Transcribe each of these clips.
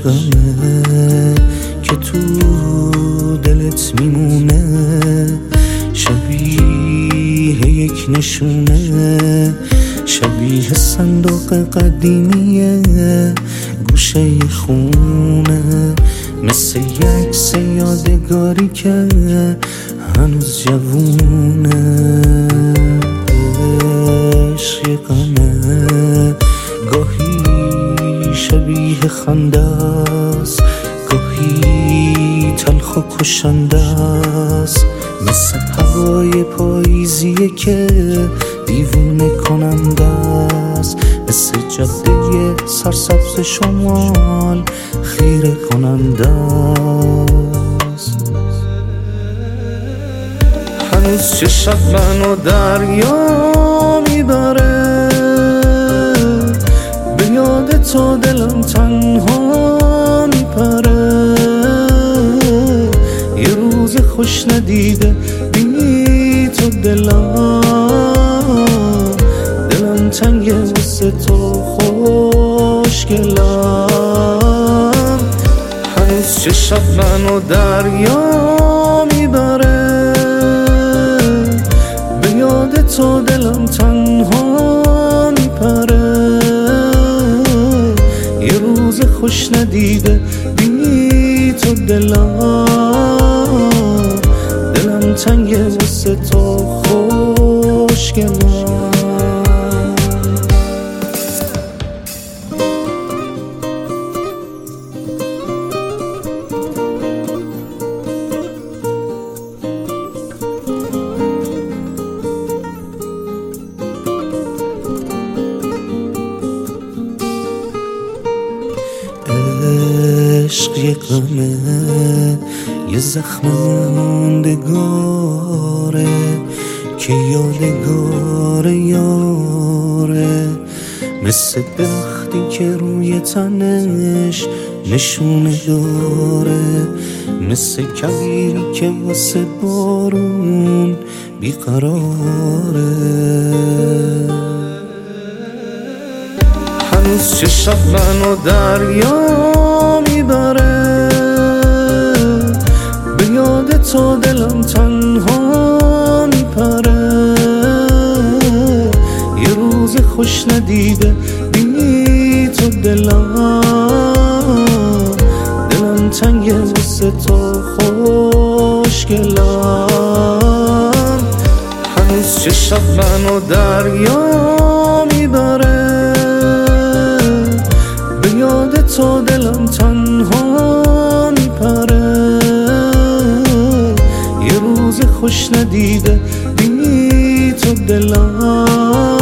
عشقمه که تو دلت میمونه، شبیه یک نشونه، شبیه صندوق قدیمیه گوشه خونه، مثل یک عکس یادگاری که هنوز جوونه. عشقمه گاهی شبیه خنده است، گاهی تلخ و کشنده است، مثل هوای پاییزیه که دیوونه کننده است، مثل جاده سرسبز شمال خیره کننده است. هنوز چشم منو دریا میبره، به یاد تو دلم تنها میپره، یه روز خوش ندیده بی تو دلم تنگه واسه تو خوشگلم. هنوز چشم منو دریا میبره، به یاد تو دلم تنها میپره، یه روز خوش ندیده بی تو دلم تنگه واسه تو خوشگلم. عشق یه غمه، یه زخم موندگاره که یادگار یاره، مثل درختی که روی تنش نشونه داره، مثل کویری که واسه بارون بیقراره. هنوز چشم منو دریا میبره، به یاد تو دلم تنها میپره، یه روز خوش ندیده بی تو دلم تنگه واسه تو خوشگلم. هنوز چشم منو دریا میبره، به یاد تو دلم تنها میپره، یه روز خوش ندیده بی تو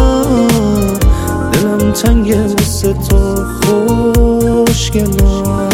دلم تنگه واسه تو خوشگلم.